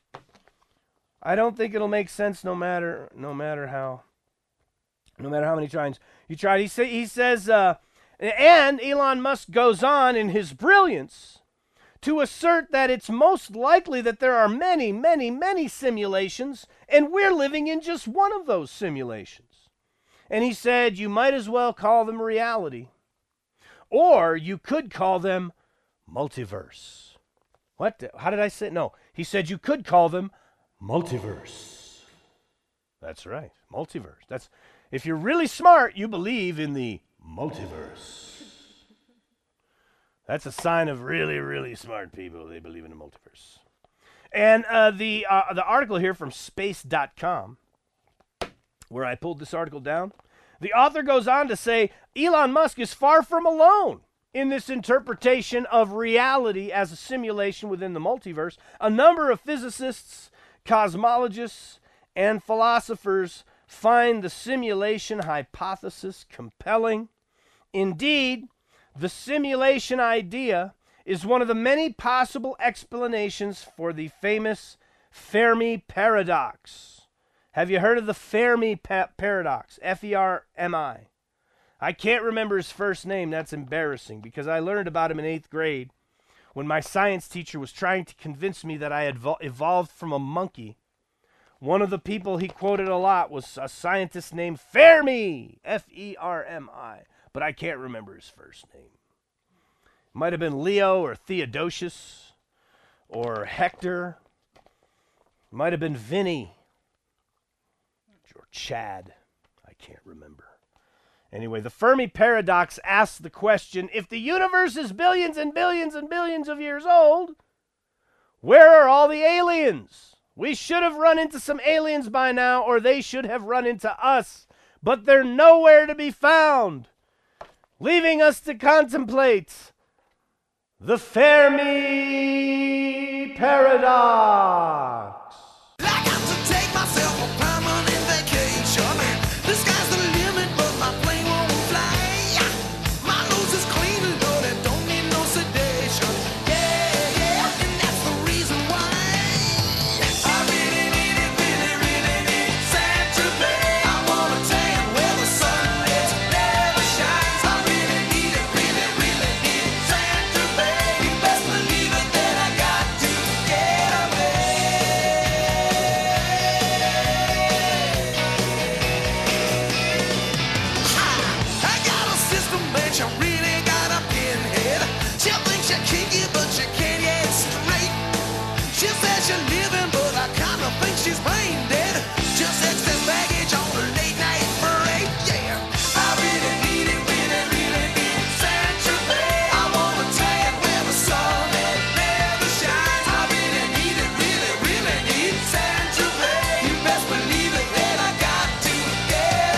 I don't think it'll make sense no matter no matter how no matter how many times you try. He say he says uh, and Elon Musk goes on in his brilliance to assert that it's most likely that there are many, many, many simulations, and we're living in just one of those simulations. And he said, you might as well call them reality. Or you could call them multiverse. What? The, how did I say? No. He said you could call them multiverse. That's right. Multiverse. That's if you're really smart, you believe in the multiverse. That's a sign of really, really smart people. They believe in the multiverse. And uh, the uh, the article here from space dot com, where I pulled this article down, the author goes on to say Elon Musk is far from alone in this interpretation of reality as a simulation within the multiverse. A number of physicists, cosmologists, and philosophers find the simulation hypothesis compelling. Indeed, the simulation idea is one of the many possible explanations for the famous Fermi paradox. Have you heard of the Fermi pa- paradox? F E R M I. I can't remember his first name. That's embarrassing because I learned about him in eighth grade when my science teacher was trying to convince me that I had vo- evolved from a monkey. One of the people he quoted a lot was a scientist named Fermi, F E R M I, but I can't remember his first name. Might have been Leo or Theodosius or Hector. Might have been Vinny or Chad. I can't remember. Anyway, the Fermi paradox asks the question, if the universe is billions and billions and billions of years old, where are all the aliens? We should have run into some aliens by now, or they should have run into us, but they're nowhere to be found, leaving us to contemplate the Fermi paradox. I got to take myself a permanent vacation. The sky's the limit, but my plane won't fly. My nose is clean and good and don't need no sedation. Yeah, yeah, and that's the reason why I really need it, really, really need Saint-Tropez. I wanna tan where the sun is, never shines. I really need it, really, really need Saint-Tropez. You best believe it that I got to get away. I got a system, but you really got a pinhead. She thinks you're kinky, but you can't get straight. She says you're living, but I kinda think she's brain dead. Just excess baggage on a late night parade, yeah. I really need it, really, really need Saint-Tropez. I wanna tan where the sun it never shines. I really need it, really, really need Saint-Tropez. You best believe it that I got to get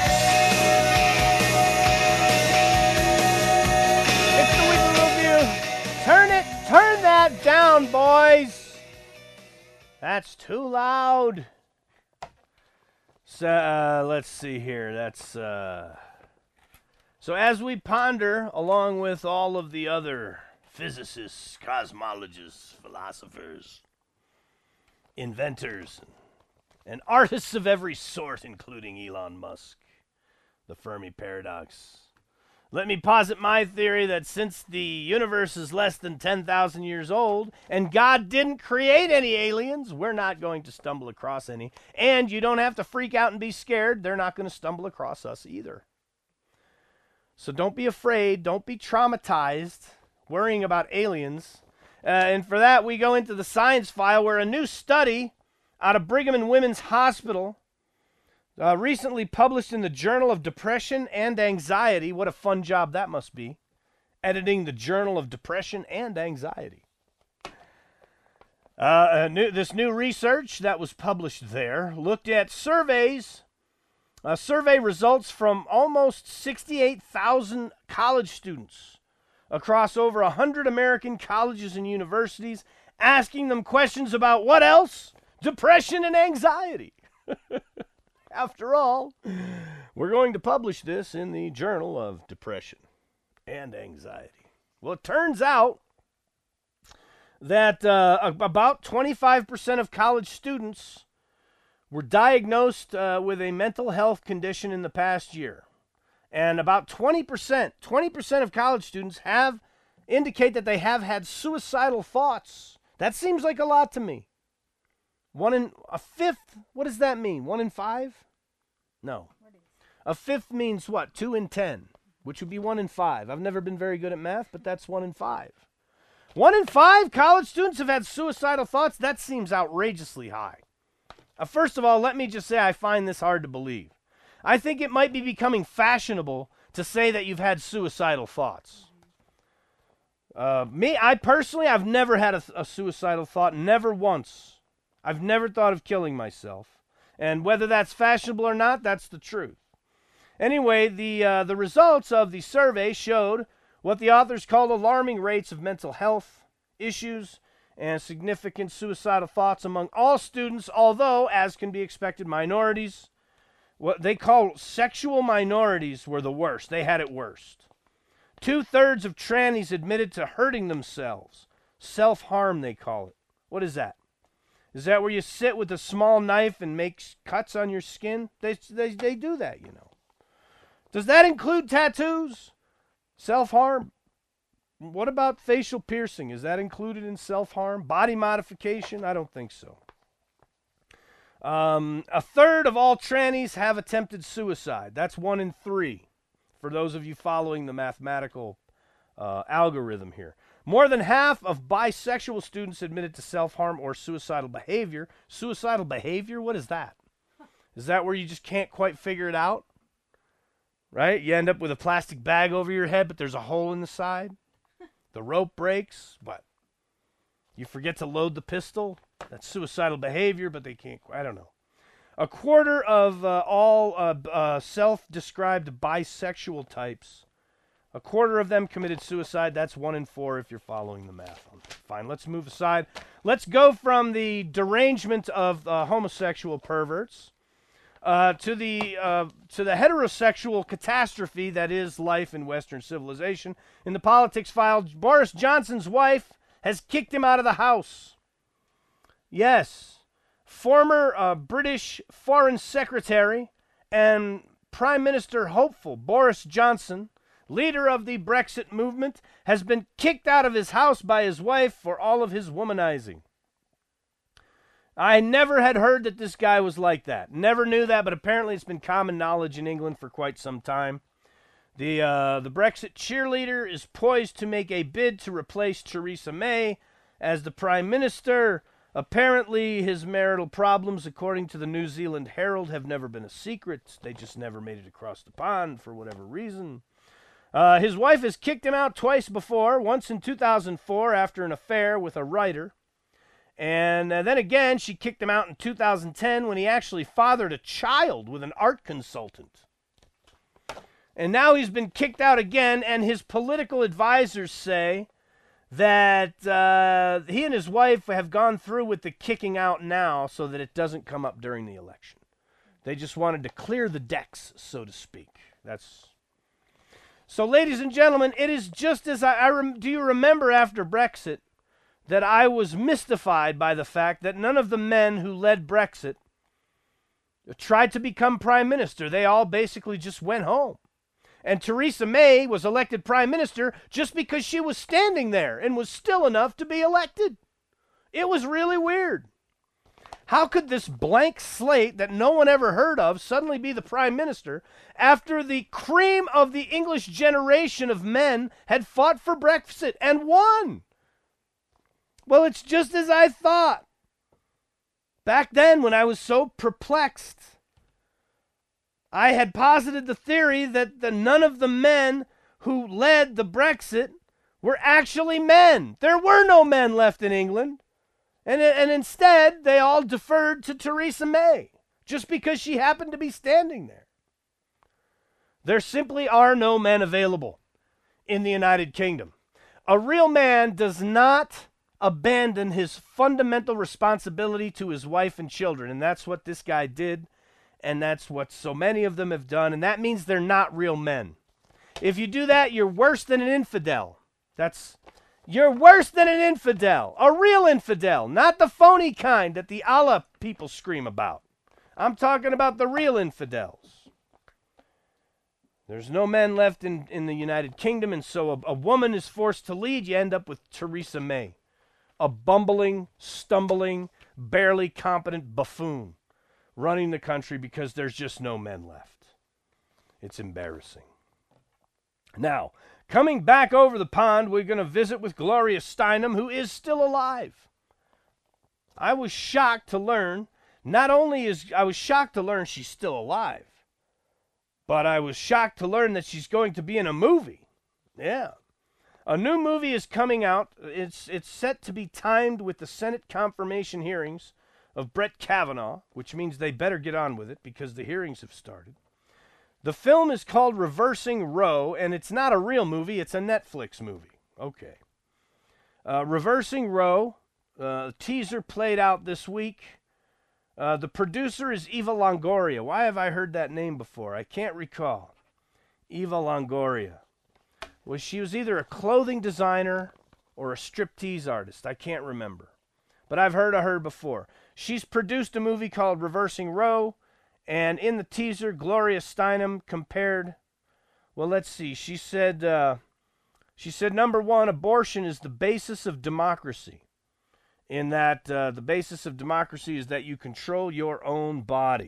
away. It's the Weekly Review. Turn it, turn that down, boys. That's too loud. So, uh, let's see here. That's, uh... So as we ponder, along with all of the other physicists, cosmologists, philosophers, inventors, and artists of every sort, including Elon Musk, the Fermi paradox, let me posit my theory that since the universe is less than ten thousand years old and God didn't create any aliens, we're not going to stumble across any. And you don't have to freak out and be scared. They're not going to stumble across us either. So don't be afraid. Don't be traumatized worrying about aliens. Uh, and for that, we go into the science file where a new study out of Brigham and Women's Hospital Uh, recently published in the Journal of Depression and Anxiety. What a fun job that must be. Editing the Journal of Depression and Anxiety. Uh, a new, this new research that was published there looked at surveys, uh, survey results from almost sixty-eight thousand college students across over one hundred American colleges and universities, asking them questions about what else? Depression and anxiety. After all, we're going to publish this in the Journal of Depression and Anxiety. Well, it turns out that uh, about twenty-five percent of college students were diagnosed uh, with a mental health condition in the past year. And about twenty percent, twenty percent of college students have indicate that they have had suicidal thoughts. That seems like a lot to me. One in a fifth, what does that mean? One in five? No. A fifth means what? Two in ten, which would be one in five. I've never been very good at math, but that's one in five. One in five college students have had suicidal thoughts? That seems outrageously high. Uh, first of all, let me just say I find this hard to believe. I think it might be becoming fashionable to say that you've had suicidal thoughts. Uh, me, I personally, I've never had a, a suicidal thought, never once. I've never thought of killing myself. And whether that's fashionable or not, that's the truth. Anyway, the uh, the results of the survey showed what the authors called alarming rates of mental health issues and significant suicidal thoughts among all students, although, as can be expected, minorities, what they call sexual minorities, were the worst. They had it worst. Two-thirds of trannies admitted to hurting themselves. Self-harm, they call it. What is that? Is that where you sit with a small knife and make cuts on your skin? They, they, they do that, you know. Does that include tattoos? Self-harm? What about facial piercing? Is that included in self-harm? Body modification? I don't think so. Um, a third of all trannies have attempted suicide. That's one in three, for those of you following the mathematical uh, algorithm here. More than half of bisexual students admitted to self-harm or suicidal behavior. Suicidal behavior? What is that? Is that where you just can't quite figure it out? right? You end up with a plastic bag over your head, but there's a hole in the side. The rope breaks. What? You forget to load the pistol? That's suicidal behavior, but they can't. I don't know. A quarter of uh, all uh, uh, self-described bisexual types, a quarter of them committed suicide. That's one in four if you're following the math. Fine, let's move aside. Let's go from the derangement of uh, homosexual perverts uh, to the uh, to the heterosexual catastrophe that is life in Western civilization. In the politics file, Boris Johnson's wife has kicked him out of the house. Yes, former uh, British Foreign Secretary and Prime Minister hopeful Boris Johnson, leader of the Brexit movement, has been kicked out of his house by his wife for all of his womanizing. I never had heard that this guy was like that. Never knew that, but apparently it's been common knowledge in England for quite some time. The uh, the Brexit cheerleader is poised to make a bid to replace Theresa May as the Prime Minister. Apparently, his marital problems, according to the New Zealand Herald, have never been a secret. They just never made it across the pond for whatever reason. Uh, his wife has kicked him out twice before, once in two thousand four after an affair with a writer. And uh, then again, she kicked him out in two thousand ten when he actually fathered a child with an art consultant. And now he's been kicked out again, and his political advisors say that uh, he and his wife have gone through with the kicking out now so that it doesn't come up during the election. They just wanted to clear the decks, so to speak. That's... So, ladies and gentlemen, it is just as I... I rem, do you remember after Brexit that I was mystified by the fact that none of the men who led Brexit tried to become prime minister? They all basically just went home. And Theresa May was elected prime minister just because she was standing there and was still enough to be elected. It was really weird. How could this blank slate that no one ever heard of suddenly be the prime minister after the cream of the English generation of men had fought for Brexit and won? Well, it's just as I thought. Back then, when I was so perplexed, I had posited the theory that the, none of the men who led the Brexit were actually men. There were no men left in England. And, and instead, they all deferred to Theresa May, just because she happened to be standing there. There simply are no men available in the United Kingdom. A real man does not abandon his fundamental responsibility to his wife and children, and that's what this guy did. And that's what so many of them have done. And that means they're not real men. If you do that, you're worse than an infidel. That's, you're worse than an infidel. A real infidel. Not the phony kind that the Allah people scream about. I'm talking about the real infidels. There's no men left in, in the United Kingdom. And so a, a woman is forced to lead. You end up with Theresa May. A bumbling, stumbling, barely competent buffoon running the country because there's just no men left. It's embarrassing. Now, coming back over the pond, we're going to visit with Gloria Steinem, who is still alive. I was shocked to learn, not only is, I was shocked to learn she's still alive, but I was shocked to learn that she's going to be in a movie. Yeah. A new movie is coming out. It's, it's set to be timed with the Senate confirmation hearings of Brett Kavanaugh, which means they better get on with it because the hearings have started. The film is called Reversing Roe, and it's not a real movie. It's a Netflix movie. Okay. Uh, Reversing Roe, uh, teaser played out this week. Uh, the producer is Eva Longoria. Why have I heard that name before? I can't recall. Eva Longoria. Well, she was either a clothing designer or a striptease artist. I can't remember. But I've heard of her before. She's produced a movie called Reversing Roe, and in the teaser, Gloria Steinem compared, well, let's see, she said, uh, she said, number one, abortion is the basis of democracy, in that uh, the basis of democracy is that you control your own body.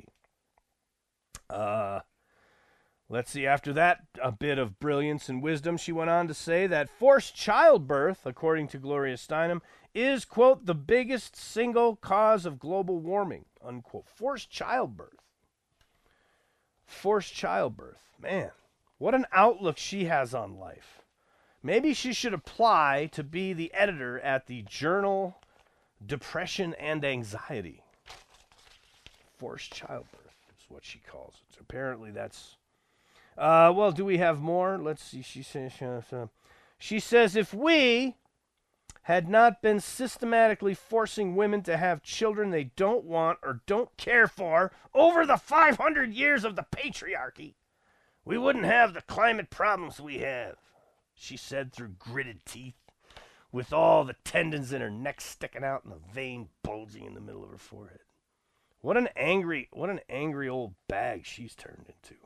Uh, let's see, after that, a bit of brilliance and wisdom, she went on to say that forced childbirth, according to Gloria Steinem, is, quote, the biggest single cause of global warming, unquote. Forced childbirth. Forced childbirth. Man, What an outlook she has on life. Maybe she should apply to be the editor at the journal Depression and Anxiety. Forced childbirth is what she calls it. Apparently that's... Uh, well, do we have more? Let's see. She says, uh, she says if we had not been systematically forcing women to have children they don't want or don't care for over the five hundred years of the patriarchy, we wouldn't have the climate problems we have, she said through gritted teeth, with all the tendons in her neck sticking out and the vein bulging in the middle of her forehead. What an angry, what an angry old bag she's turned into.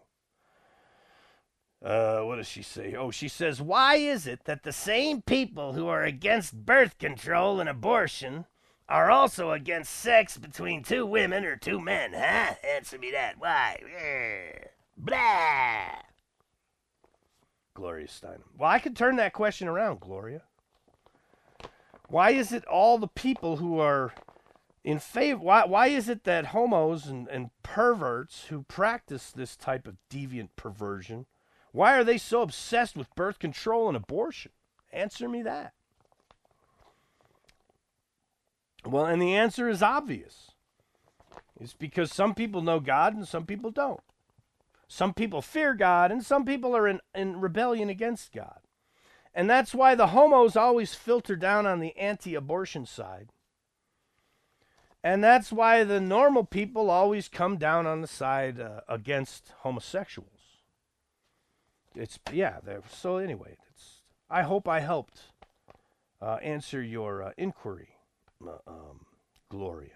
Uh, what does she say? Oh, she says, why is it that the same people who are against birth control and abortion are also against sex between two women or two men, huh? Answer me that. Why? Blah. Gloria Steinem. Well, I could turn that question around, Gloria. Why is it all the people who are in favor, why, why is it that homos and, and perverts who practice this type of deviant perversion, why are they so obsessed with birth control and abortion? Answer me that. Well, and the answer is obvious. It's because some people know God and some people don't. Some people fear God and some people are in, in rebellion against God. And that's why the homos always filter down on the anti-abortion side. And that's why the normal people always come down on the side uh, against homosexuals. It's, yeah, so anyway, it's, I hope I helped uh, answer your uh, inquiry, uh, um, Gloria.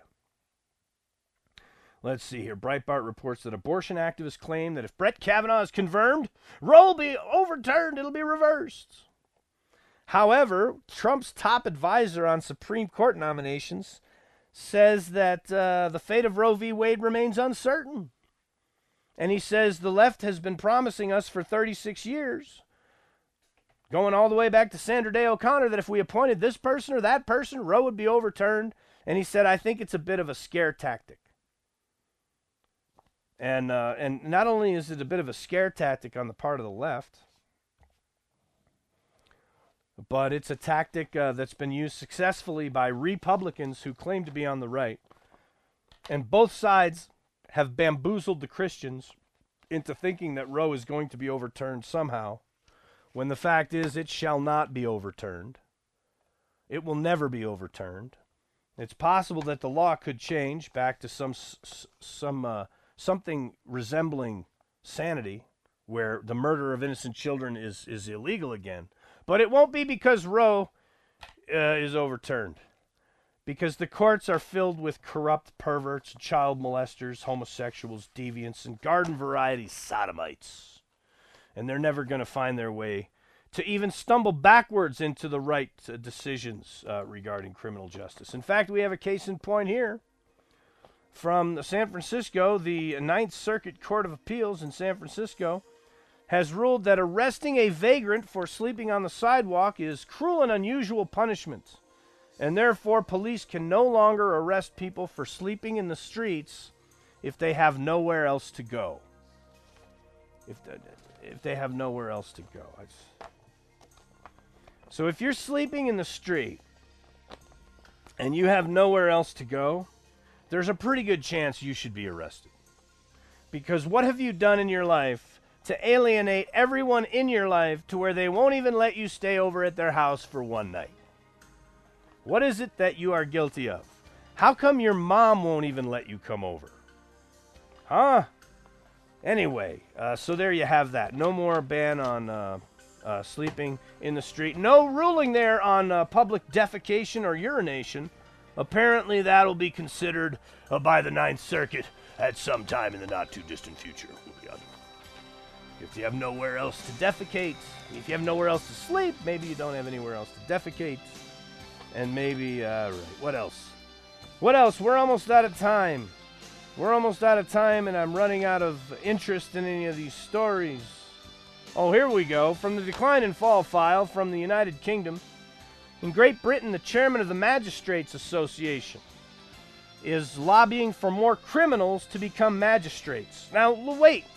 Let's see here. Breitbart reports that abortion activists claim that if Brett Kavanaugh is confirmed, Roe will be overturned, it'll be reversed. However, Trump's top advisor on Supreme Court nominations says that uh, the fate of Roe v. Wade remains uncertain. And he says the left has been promising us for thirty-six years, going all the way back to Sandra Day O'Connor, that if we appointed this person or that person, Roe would be overturned. And he said, I think it's a bit of a scare tactic. And uh, and not only is it a bit of a scare tactic on the part of the left, but it's a tactic uh, that's been used successfully by Republicans who claim to be on the right. And both sides have bamboozled the Christians into thinking that Roe is going to be overturned somehow, when the fact is it shall not be overturned. It will never be overturned. It's possible that the law could change back to some some uh, something resembling sanity, where the murder of innocent children is, is illegal again. But it won't be because Roe uh, is overturned. Because the courts are filled with corrupt perverts, child molesters, homosexuals, deviants, and garden variety sodomites. And they're never going to find their way to even stumble backwards into the right uh, decisions uh, regarding criminal justice. In fact, we have a case in point here from San Francisco. The Ninth Circuit Court of Appeals in San Francisco has ruled that arresting a vagrant for sleeping on the sidewalk is cruel and unusual punishment. And therefore, police can no longer arrest people for sleeping in the streets if they have nowhere else to go. If they, if they have nowhere else to go. So if you're sleeping in the street and you have nowhere else to go, there's a pretty good chance you should be arrested. Because what have you done in your life to alienate everyone in your life to where they won't even let you stay over at their house for one night? What is it that you are guilty of? How come your mom won't even let you come over? Huh? Anyway, uh, so there you have that. No more ban on uh, uh, sleeping in the street. No ruling there on uh, public defecation or urination. Apparently that'll be considered uh, by the Ninth Circuit at some time in the not-too-distant future. If you have nowhere else to defecate, if you have nowhere else to sleep, maybe you don't have anywhere else to defecate. And maybe, uh, right, what else? What else? We're almost out of time. We're almost out of time, and I'm running out of interest in any of these stories. Oh, here we go. From the Decline and Fall file from the United Kingdom. In Great Britain, the chairman of the Magistrates Association is lobbying for more criminals to become magistrates. Now, wait.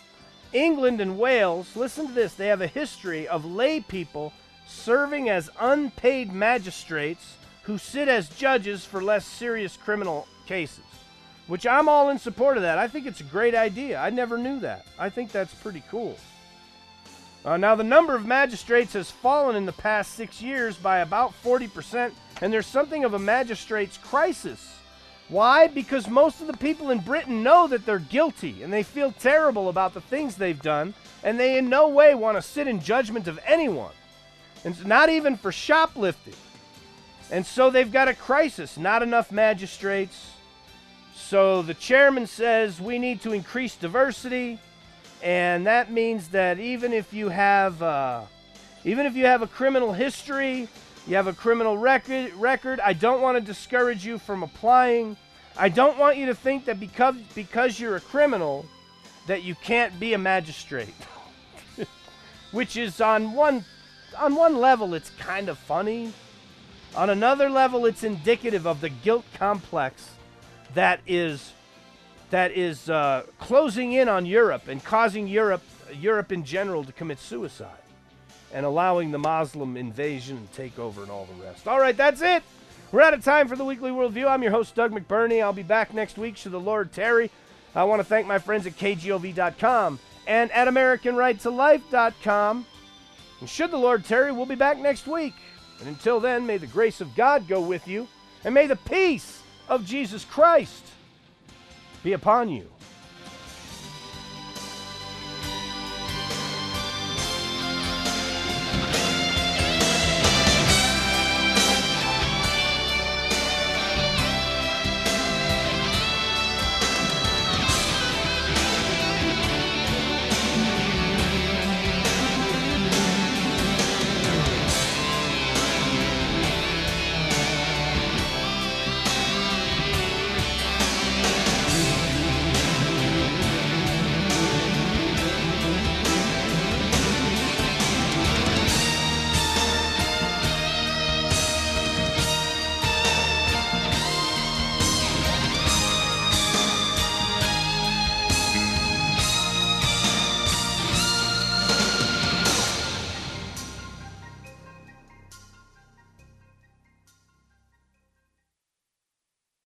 England and Wales, listen to this, they have a history of lay people serving as unpaid magistrates who sit as judges for less serious criminal cases, which I'm all in support of that. I think it's a great idea. I never knew that. I think that's pretty cool. Uh, now, the number of magistrates has fallen in the past six years by about forty percent, and there's something of a magistrate's crisis. Why? Because most of the people in Britain know that they're guilty, and they feel terrible about the things they've done, and they in no way want to sit in judgment of anyone, and not even for shoplifting. And so they've got a crisis, not enough magistrates. So the chairman says we need to increase diversity, and that means that even if you have, uh, even if you have a criminal history, you have a criminal record, record, I don't want to discourage you from applying. I don't want you to think that because because you're a criminal, that you can't be a magistrate. Which is on one on one level, it's kind of funny. On another level, it's indicative of the guilt complex that is that is uh, closing in on Europe and causing Europe Europe in general to commit suicide, and allowing the Muslim invasion and takeover and all the rest. All right, that's it. We're out of time for the Weekly Worldview. I'm your host, Doug McBurney. I'll be back next week should the Lord tarry. I want to thank my friends at K G O V dot com and at American Right to Life dot com. And should the Lord tarry, we'll be back next week. And until then, may the grace of God go with you, and may the peace of Jesus Christ be upon you.